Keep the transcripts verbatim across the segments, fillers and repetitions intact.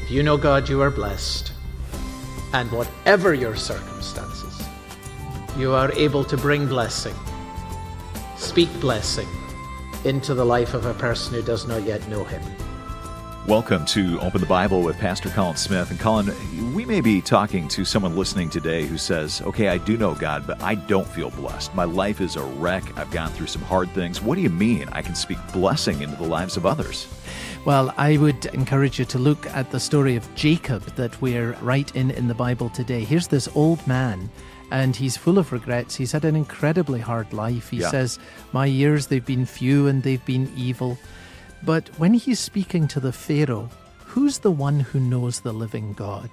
Do you know, God, you are blessed? And whatever your circumstances, you are able to bring blessing, speak blessing into the life of a person who does not yet know him. Welcome to Open the Bible with Pastor Colin Smith. And Colin, we may be talking to someone listening today who says, okay, I do know God, but I don't feel blessed. My life is a wreck. I've gone through some hard things. What do you mean I can speak blessing into the lives of others? Well, I would encourage you to look at the story of Jacob that we're right in in the Bible today. Here's this old man, and he's full of regrets. He's had an incredibly hard life. He yeah. says, my years, they've been few and they've been evil. But when he's speaking to the Pharaoh, who's the one who knows the living God?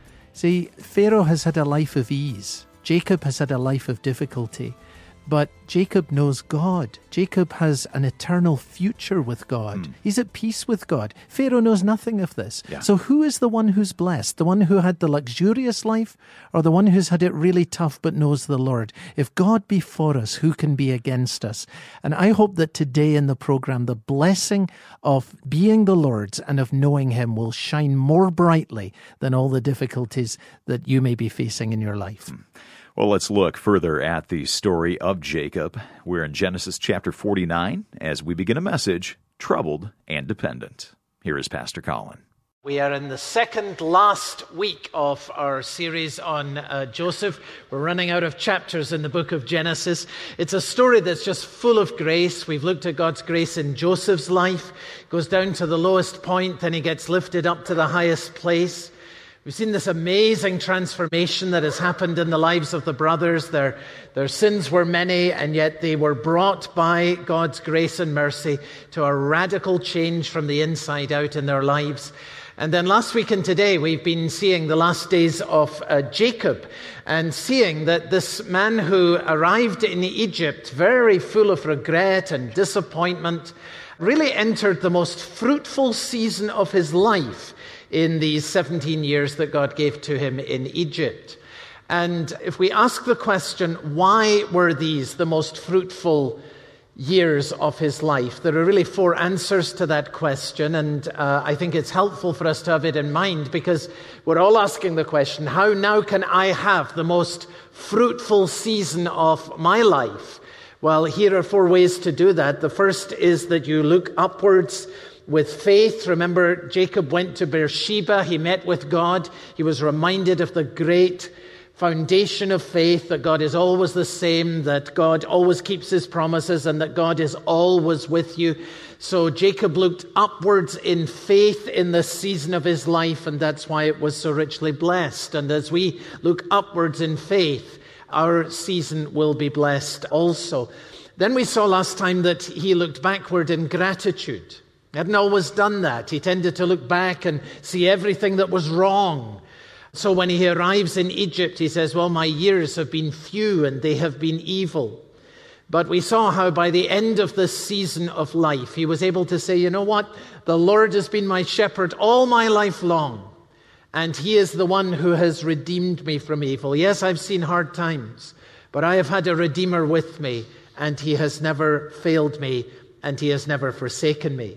See, Pharaoh has had a life of ease. Jacob has had a life of difficulty. But Jacob knows God. Jacob has an eternal future with God. Mm. He's at peace with God. Pharaoh knows nothing of this. Yeah. So who is the one who's blessed? The one who had the luxurious life, or the one who's had it really tough but knows the Lord? If God be for us, who can be against us? And I hope that today in the program, the blessing of being the Lord's and of knowing Him will shine more brightly than all the difficulties that you may be facing in your life. Mm. Well, let's look further at the story of Jacob. We're in Genesis chapter forty-nine as we begin a message, Troubled and Dependent. Here is Pastor Colin. We are in the second last week of our series on uh, Joseph. We're running out of chapters in the book of Genesis. It's a story that's just full of grace. We've looked at God's grace in Joseph's life. It goes down to the lowest point, then he gets lifted up to the highest place. We've seen this amazing transformation that has happened in the lives of the brothers. Their, their sins were many, and yet they were brought by God's grace and mercy to a radical change from the inside out in their lives. And then last week and today, we've been seeing the last days of uh, Jacob, and seeing that this man who arrived in Egypt very full of regret and disappointment really entered the most fruitful season of his life in these seventeen years that God gave to him in Egypt. And if we ask the question, why were these the most fruitful years of his life? There are really four answers to that question, and uh, I think it's helpful for us to have it in mind, because we're all asking the question, how now can I have the most fruitful season of my life? Well, here are four ways to do that. The first is that you look upwards with faith. Remember, Jacob went to Beersheba. He met with God. He was reminded of the great foundation of faith, that God is always the same, that God always keeps his promises, and that God is always with you. So Jacob looked upwards in faith in this season of his life, and that's why it was so richly blessed. And as we look upwards in faith, our season will be blessed also. Then we saw last time that he looked backward in gratitude. He hadn't always done that. He tended to look back and see everything that was wrong. So when he arrives in Egypt, he says, well, my years have been few and they have been evil. But we saw how by the end of this season of life, he was able to say, you know what? The Lord has been my shepherd all my life long, and he is the one who has redeemed me from evil. Yes, I've seen hard times, but I have had a Redeemer with me, and he has never failed me, and he has never forsaken me.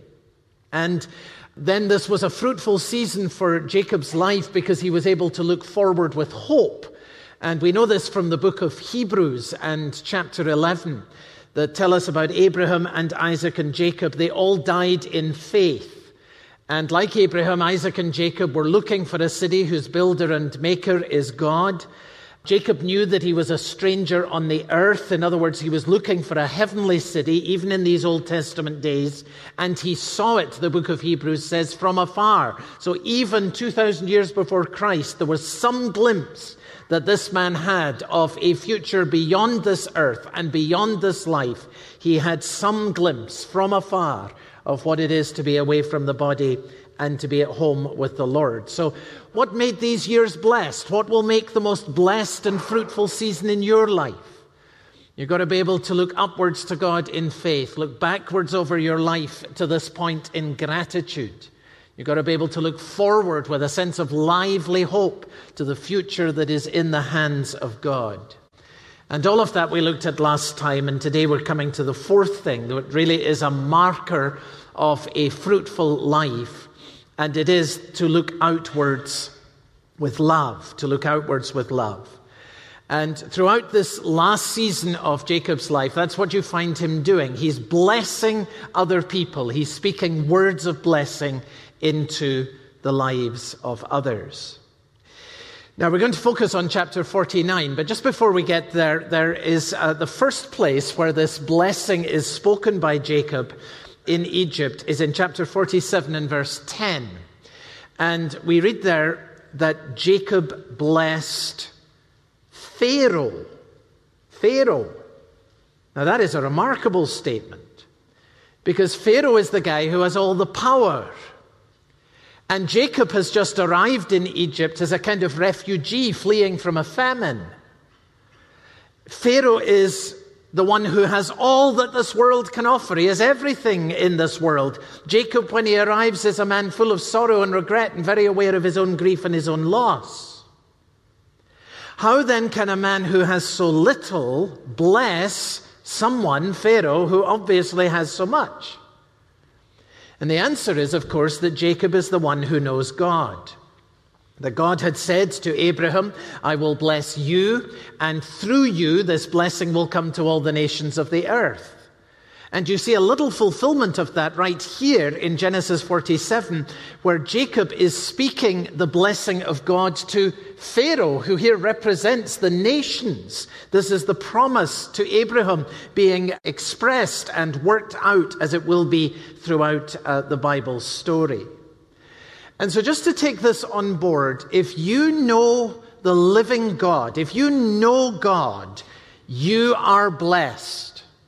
And then this was a fruitful season for Jacob's life, because he was able to look forward with hope. And we know this from the book of Hebrews and chapter eleven, that tell us about Abraham and Isaac and Jacob. They all died in faith. And like Abraham, Isaac and Jacob were looking for a city whose builder and maker is God. Jacob knew that he was a stranger on the earth. In other words, he was looking for a heavenly city, even in these Old Testament days. And he saw it, the book of Hebrews says, from afar. So even two thousand years before Christ, there was some glimpse that this man had of a future beyond this earth and beyond this life. He had some glimpse from afar of what it is to be away from the body and to be at home with the Lord. So what made these years blessed? What will make the most blessed and fruitful season in your life? You've got to be able to look upwards to God in faith, look backwards over your life to this point in gratitude. You've got to be able to look forward with a sense of lively hope to the future that is in the hands of God. And all of that we looked at last time, and today we're coming to the fourth thing that really is a marker of a fruitful life. and it is to look outwards with love, to look outwards with love. And throughout this last season of Jacob's life, that's what you find him doing. He's blessing other people. He's speaking words of blessing into the lives of others. Now, we're going to focus on chapter forty-nine, but just before we get there, there is uh, the first place where this blessing is spoken by Jacob in Egypt is in chapter forty-seven and verse ten. And we read there that Jacob blessed Pharaoh. Pharaoh. Now, that is a remarkable statement, because Pharaoh is the guy who has all the power. And Jacob has just arrived in Egypt as a kind of refugee fleeing from a famine. Pharaoh is the one who has all that this world can offer. He has everything in this world. Jacob, when he arrives, is a man full of sorrow and regret and very aware of his own grief and his own loss. How then can a man who has so little bless someone, Pharaoh, who obviously has so much? And the answer is, of course, that Jacob is the one who knows God. That God had said to Abraham, I will bless you, and through you this blessing will come to all the nations of the earth. And you see a little fulfillment of that right here in Genesis forty-seven, where Jacob is speaking the blessing of God to Pharaoh, who here represents the nations. This is the promise to Abraham being expressed and worked out as it will be throughout uh, the Bible story. And so just to take this on board, if you know the living God, if you know God, you are blessed.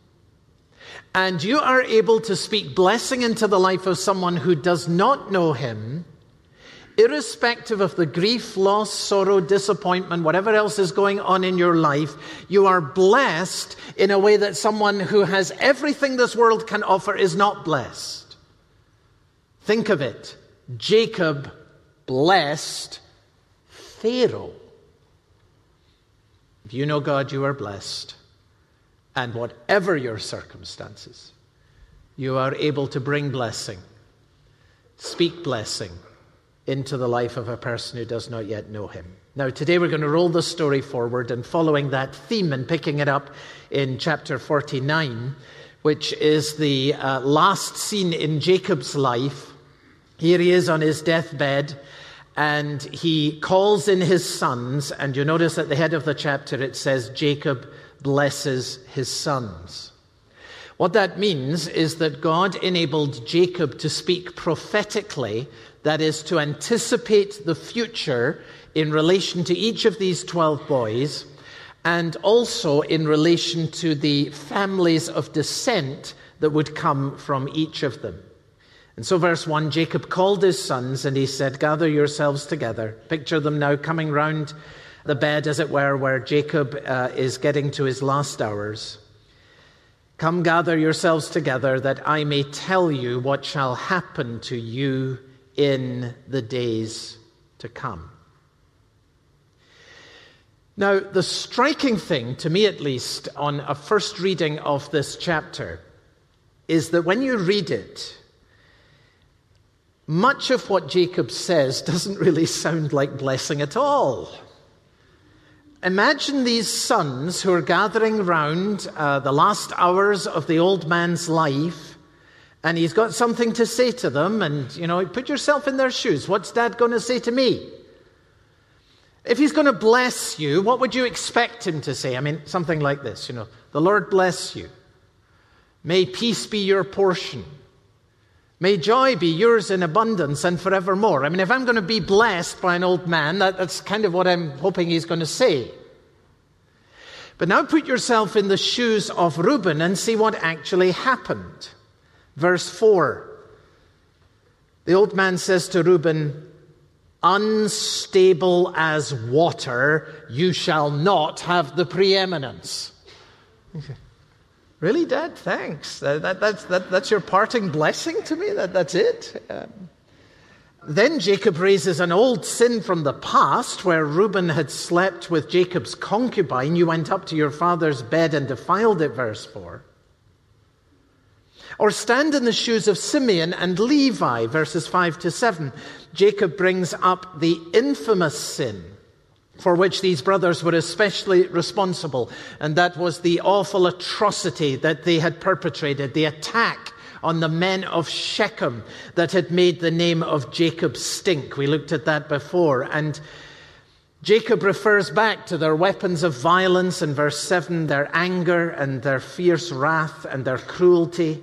And you are able to speak blessing into the life of someone who does not know him, irrespective of the grief, loss, sorrow, disappointment, whatever else is going on in your life. You are blessed in a way that someone who has everything this world can offer is not blessed. Think of it. Jacob blessed Pharaoh. If you know God, you are blessed. And whatever your circumstances, you are able to bring blessing, speak blessing into the life of a person who does not yet know him. Now, today we're going to roll the story forward, and following that theme and picking it up in chapter forty-nine, which is the uh, last scene in Jacob's life. Here he is on his deathbed, and he calls in his sons, and you notice at the head of the chapter it says Jacob blesses his sons. What that means is that God enabled Jacob to speak prophetically, that is, to anticipate the future in relation to each of these twelve boys, and also in relation to the families of descent that would come from each of them. And so verse one, Jacob called his sons and he said, gather yourselves together. Picture them now coming round the bed, as it were, where Jacob uh, is getting to his last hours. Come, gather yourselves together, that I may tell you what shall happen to you in the days to come. Now, the striking thing, to me at least, on a first reading of this chapter, is that when you read it, much of what Jacob says doesn't really sound like blessing at all. Imagine these sons who are gathering round uh, the last hours of the old man's life, and he's got something to say to them, and, you know, put yourself in their shoes. What's Dad going to say to me? If he's going to bless you, what would you expect him to say? I mean, something like this, you know, the Lord bless you. May peace be your portion. May joy be yours in abundance and forevermore. I mean, if I'm going to be blessed by an old man, that, that's kind of what I'm hoping he's going to say. But now put yourself in the shoes of Reuben and see what actually happened. Verse four. The old man says to Reuben, unstable as water, you shall not have the preeminence. Really, Dad? Thanks. That, that, that's, that, that's your parting blessing to me? That, that's it? Um, then Jacob raises an old sin from the past, where Reuben had slept with Jacob's concubine. You went up to your father's bed and defiled it, verse four. Or stand in the shoes of Simeon and Levi, verses five to seven. Jacob brings up the infamous sin for which these brothers were especially responsible, and that was the awful atrocity that they had perpetrated, the attack on the men of Shechem that had made the name of Jacob stink. We looked at that before, and Jacob refers back to their weapons of violence in verse seven, their anger and their fierce wrath and their cruelty.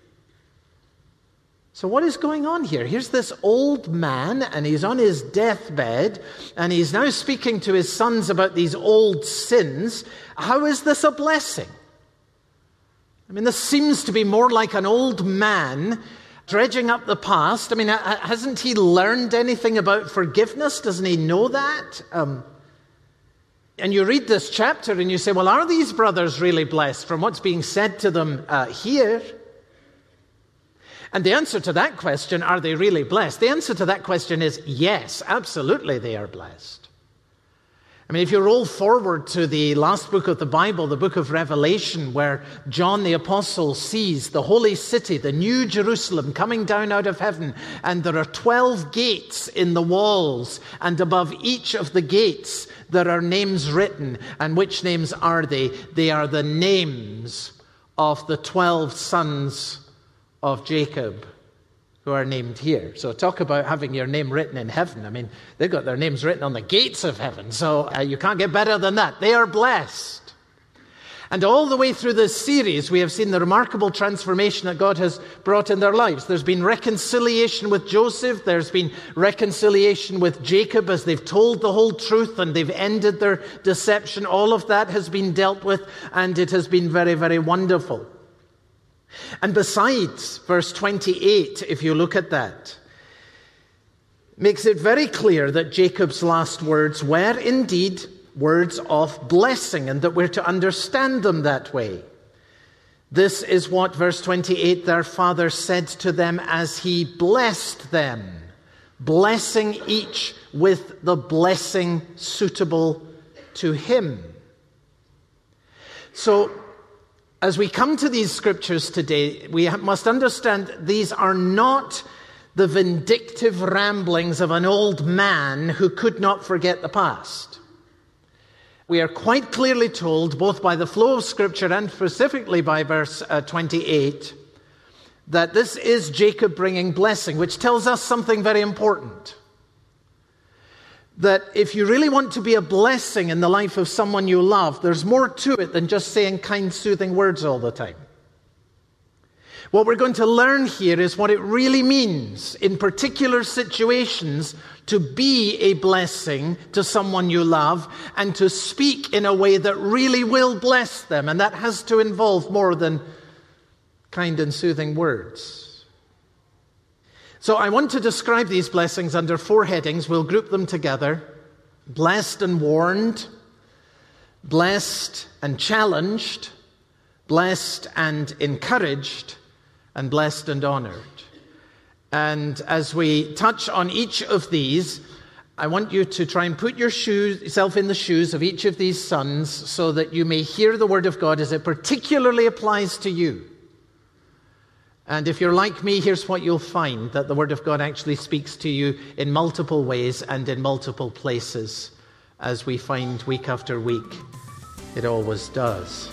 So what is going on here? Here's this old man, and he's on his deathbed, and he's now speaking to his sons about these old sins. How is this a blessing? I mean, this seems to be more like an old man dredging up the past. I mean, hasn't he learned anything about forgiveness? Doesn't he know that? Um, and you read this chapter and you say, well, are these brothers really blessed from what's being said to them uh, here? And the answer to that question, are they really blessed? The answer to that question is yes, absolutely they are blessed. I mean, if you roll forward to the last book of the Bible, the book of Revelation, where John the Apostle sees the holy city, the New Jerusalem, coming down out of heaven, and there are twelve gates in the walls, and above each of the gates there are names written. And which names are they? They are the names of the twelve sons of Jacob, who are named here. So talk about having your name written in heaven. I mean, they've got their names written on the gates of heaven, so uh, you can't get better than that. They are blessed. And all the way through this series, we have seen the remarkable transformation that God has brought in their lives. There's been reconciliation with Joseph. There's been reconciliation with Jacob as they've told the whole truth and they've ended their deception. All of that has been dealt with, and it has been very, very wonderful. And besides, verse twenty-eight, if you look at that, makes it very clear that Jacob's last words were indeed words of blessing, and that we're to understand them that way. This is what verse twenty-eight, their father said to them as he blessed them, blessing each with the blessing suitable to him. So, as we come to these scriptures today, we must understand these are not the vindictive ramblings of an old man who could not forget the past. We are quite clearly told, both by the flow of Scripture and specifically by verse uh, twenty-eight, that this is Jacob bringing blessing, which tells us something very important. That if you really want to be a blessing in the life of someone you love, there's more to it than just saying kind, soothing words all the time. What we're going to learn here is what it really means in particular situations to be a blessing to someone you love and to speak in a way that really will bless them. And that has to involve more than kind and soothing words. So I want to describe these blessings under four headings. We'll group them together. Blessed and warned, blessed and challenged, blessed and encouraged, and blessed and honored. And as we touch on each of these, I want you to try and put your shoes, yourself in the shoes of each of these sons so that you may hear the word of God as it particularly applies to you. And if you're like me, here's what you'll find, that the Word of God actually speaks to you in multiple ways and in multiple places, as we find week after week. It always does.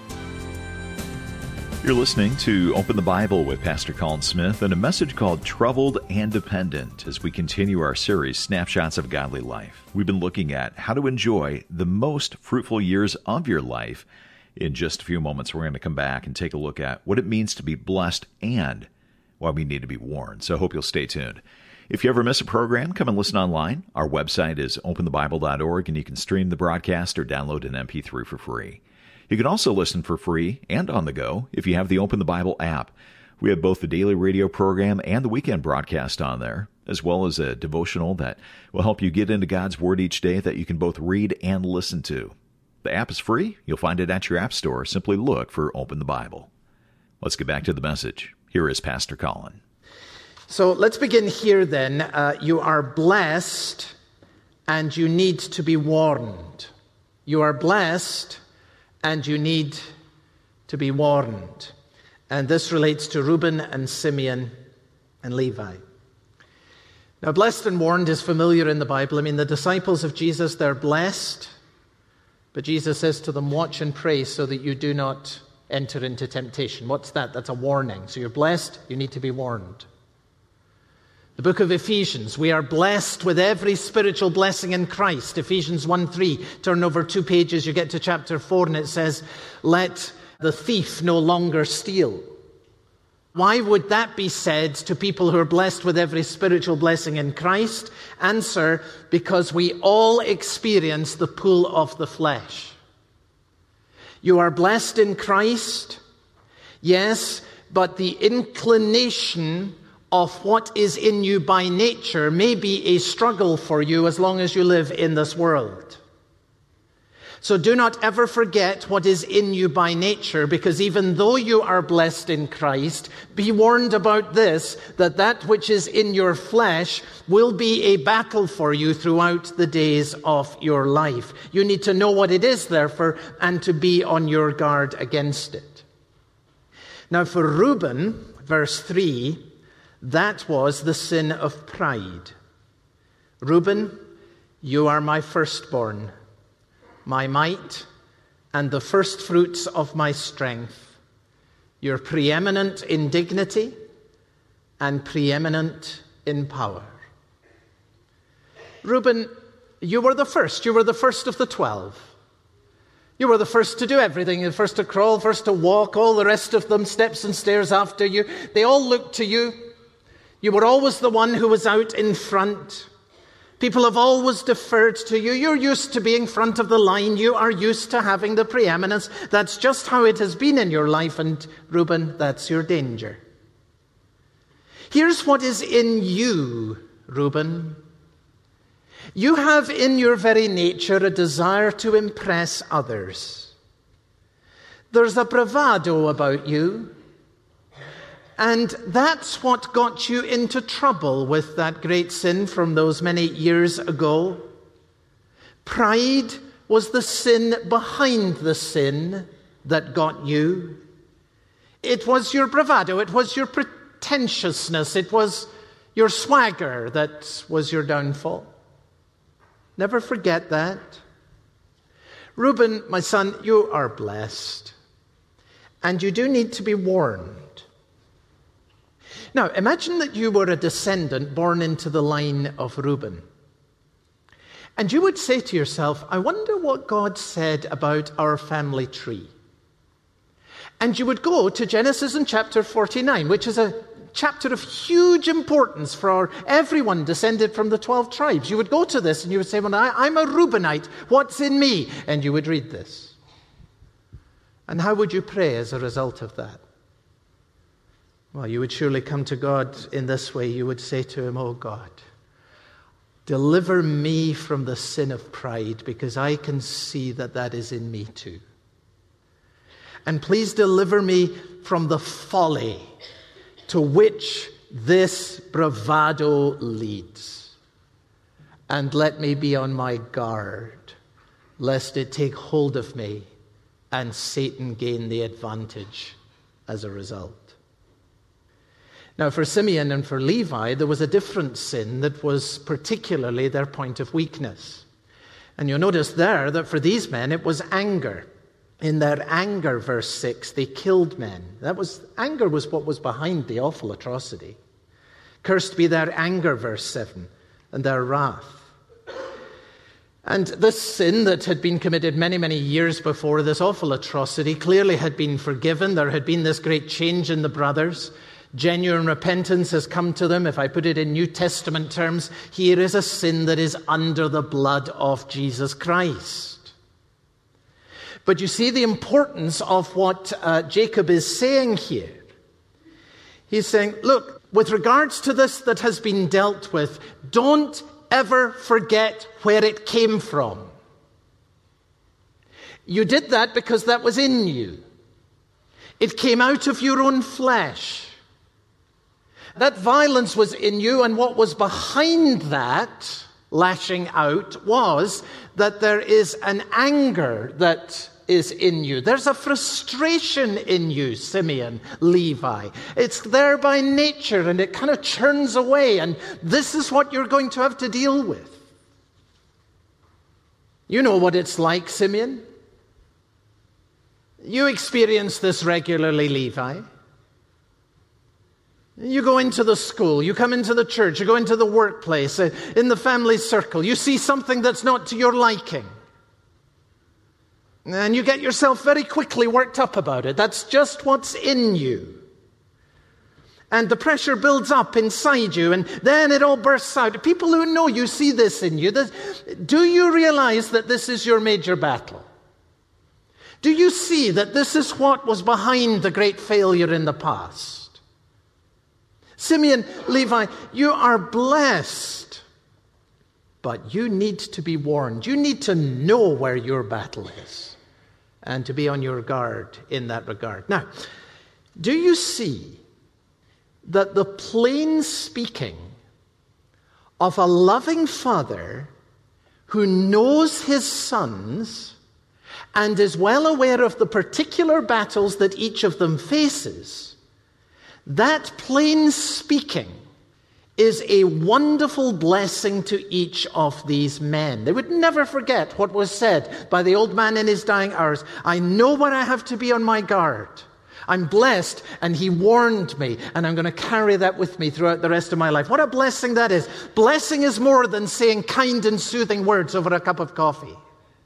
You're listening to Open the Bible with Pastor Colin Smith and a message called Troubled and Dependent as we continue our series, Snapshots of Godly Life. We've been looking at how to enjoy the most fruitful years of your life. In just a few moments, we're going to come back and take a look at what it means to be blessed and why we need to be warned. So I hope you'll stay tuned. If you ever miss a program, come and listen online. Our website is open the bible dot org, and you can stream the broadcast or download an M P three for free. You can also listen for free and on the go if you have the Open the Bible app. We have both the daily radio program and the weekend broadcast on there, as well as a devotional that will help you get into God's Word each day that you can both read and listen to. The app is free. You'll find it at your app store. Simply look for Open the Bible. Let's get back to the message. Here is Pastor Colin. So let's begin here then. Uh, you are blessed and you need to be warned. You are blessed and you need to be warned. And this relates to Reuben and Simeon and Levi. Now, blessed and warned is familiar in the Bible. I mean, the disciples of Jesus, they're blessed. But Jesus says to them, watch and pray so that you do not enter into temptation. What's that? That's a warning. So you're blessed, you need to be warned. The book of Ephesians, we are blessed with every spiritual blessing in Christ. Ephesians one three, turn over two pages, you get to chapter four, and it says, let the thief no longer steal. Why would that be said to people who are blessed with every spiritual blessing in Christ? Answer, because we all experience the pull of the flesh. You are blessed in Christ, yes, but the inclination of what is in you by nature may be a struggle for you as long as you live in this world. So do not ever forget what is in you by nature, because even though you are blessed in Christ, be warned about this, that that which is in your flesh will be a battle for you throughout the days of your life. You need to know what it is, therefore, and to be on your guard against it. Now for Reuben, verse three, that was the sin of pride. Reuben, you are my firstborn, my might, and the first fruits of my strength. You're preeminent in dignity and preeminent in power. Reuben, you were the first. You were the first of the twelve. You were the first to do everything. The first to crawl, first to walk, all the rest of them steps and stairs after you. They all looked to you. You were always the one who was out in front. People have always deferred to you. You're used to being front of the line. You are used to having the preeminence. That's just how it has been in your life. And Reuben, that's your danger. Here's what is in you, Reuben. You have in your very nature a desire to impress others. There's a bravado about you. And that's what got you into trouble with that great sin from those many years ago. Pride was the sin behind the sin that got you. It was your bravado, it was your pretentiousness, it was your swagger that was your downfall. Never forget that. Reuben, my son, you are blessed. And you do need to be warned. Now, imagine that you were a descendant born into the line of Reuben. And you would say to yourself, I wonder what God said about our family tree. And you would go to Genesis in chapter forty-nine, which is a chapter of huge importance for our, everyone descended from the twelve tribes. You would go to this and you would say, well, I, I'm a Reubenite. What's in me? And you would read this. And how would you pray as a result of that? Well, you would surely come to God in this way. You would say to him, oh God, deliver me from the sin of pride, because I can see that that is in me too. And please deliver me from the folly to which this bravado leads. And let me be on my guard, lest it take hold of me and Satan gain the advantage as a result. Now, for Simeon and for Levi, there was a different sin that was particularly their point of weakness. And you'll notice there that for these men, it was anger. In their anger, verse six, they killed men. That was, anger was what was behind the awful atrocity. Cursed be their anger, verse seven, and their wrath. And this sin that had been committed many, many years before, this awful atrocity, clearly had been forgiven. There had been this great change in the brothers. Genuine repentance has come to them. If I put it in New Testament terms, here is a sin that is under the blood of Jesus Christ. But you see the importance of what uh, Jacob is saying here. He's saying, look, with regards to this that has been dealt with, don't ever forget where it came from. You did that because that was in you. It came out of your own flesh. That violence was in you, and what was behind that lashing out was that there is an anger that is in you. There's a frustration in you, Simeon, Levi. It's there by nature, and it kind of churns away, and this is what you're going to have to deal with. You know what it's like, Simeon. You experience this regularly, Levi. You go into the school, you come into the church, you go into the workplace, in the family circle, you see something that's not to your liking. And you get yourself very quickly worked up about it. That's just what's in you. And the pressure builds up inside you, and then it all bursts out. People who know you see this in you. This, do you realize that this is your major battle? Do you see that this is what was behind the great failure in the past? Simeon, Levi, you are blessed, but you need to be warned. You need to know where your battle is and to be on your guard in that regard. Now, do you see that the plain speaking of a loving father who knows his sons and is well aware of the particular battles that each of them faces, that plain speaking is a wonderful blessing to each of these men. They would never forget what was said by the old man in his dying hours. I know where I have to be on my guard. I'm blessed, and he warned me, and I'm going to carry that with me throughout the rest of my life. What a blessing that is. Blessing is more than saying kind and soothing words over a cup of coffee.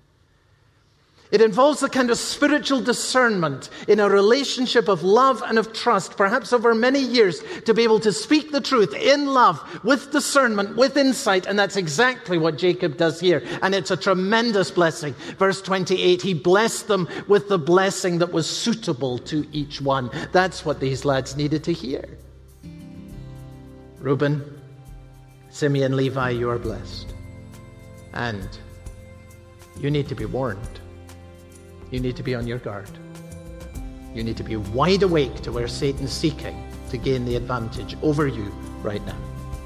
It involves a kind of spiritual discernment in a relationship of love and of trust, perhaps over many years, to be able to speak the truth in love, with discernment, with insight, and that's exactly what Jacob does here. And it's a tremendous blessing. Verse twenty-eight, he blessed them with the blessing that was suitable to each one. That's what these lads needed to hear. Reuben, Simeon, Levi, you are blessed. And you need to be warned. You need to be on your guard. You need to be wide awake to where Satan's seeking to gain the advantage over you right now.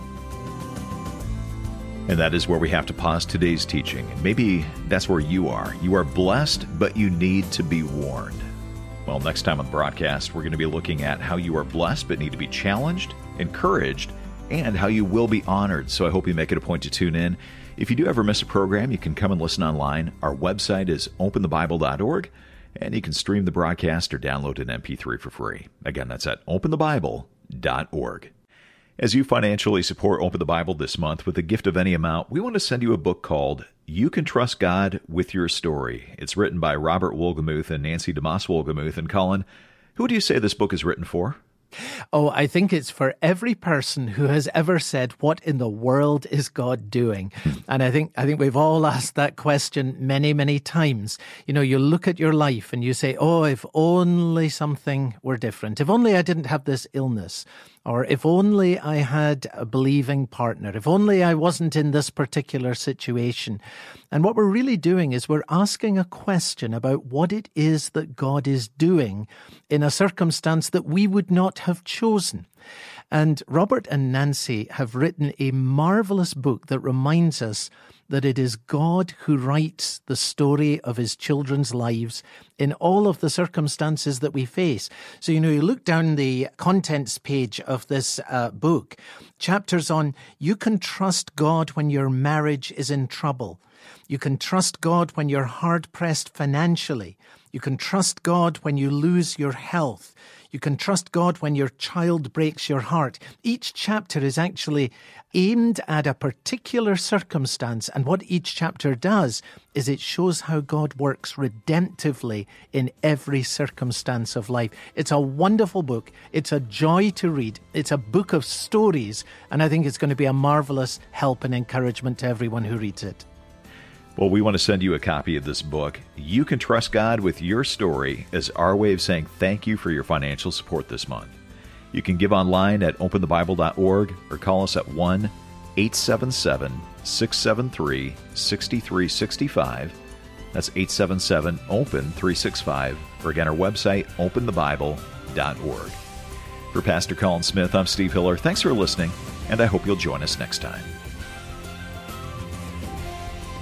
And that is where we have to pause today's teaching. And maybe that's where you are. You are blessed, but you need to be warned. Well, next time on the broadcast, we're going to be looking at how you are blessed, but need to be challenged, encouraged, and how you will be honored. So I hope you make it a point to tune in. If you do ever miss a program, you can come and listen online. Our website is open the bible dot org, and you can stream the broadcast or download an M P three for free. Again, that's at open the bible dot org. As you financially support Open the Bible this month with a gift of any amount, we want to send you a book called You Can Trust God with Your Story. It's written by Robert Wolgemuth and Nancy DeMoss Wolgemuth. And Colin, who do you say this book is written for? Oh, I think it's for every person who has ever said, what in the world is God doing? And I think I think we've all asked that question many, many times. You know, you look at your life and you say, oh, if only something were different. If only I didn't have this illness. Or if only I had a believing partner. If only I wasn't in this particular situation. And what we're really doing is we're asking a question about what it is that God is doing in a circumstance that we would not have chosen. And Robert and Nancy have written a marvelous book that reminds us that it is God who writes the story of his children's lives in all of the circumstances that we face. So, you know, you look down the contents page of this uh, book, chapters on you can trust God when your marriage is in trouble. You can trust God when you're hard-pressed financially. You can trust God when you lose your health. You can trust God when your child breaks your heart. Each chapter is actually aimed at a particular circumstance, and what each chapter does is it shows how God works redemptively in every circumstance of life. It's a wonderful book. It's a joy to read. It's a book of stories, and I think it's going to be a marvelous help and encouragement to everyone who reads it. Well, we want to send you a copy of this book. You Can Trust God with Your Story as our way of saying thank you for your financial support this month. You can give online at open the bible dot org or call us at one eight seven seven, six seven three, six three six five. That's eight seven seven, open three six five. Or again, our website, open the bible dot org. For Pastor Colin Smith, I'm Steve Hiller. Thanks for listening, and I hope you'll join us next time.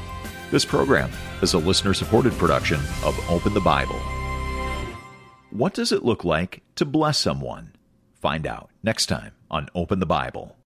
This program is a listener-supported production of Open the Bible. What does it look like to bless someone? Find out next time on Open the Bible.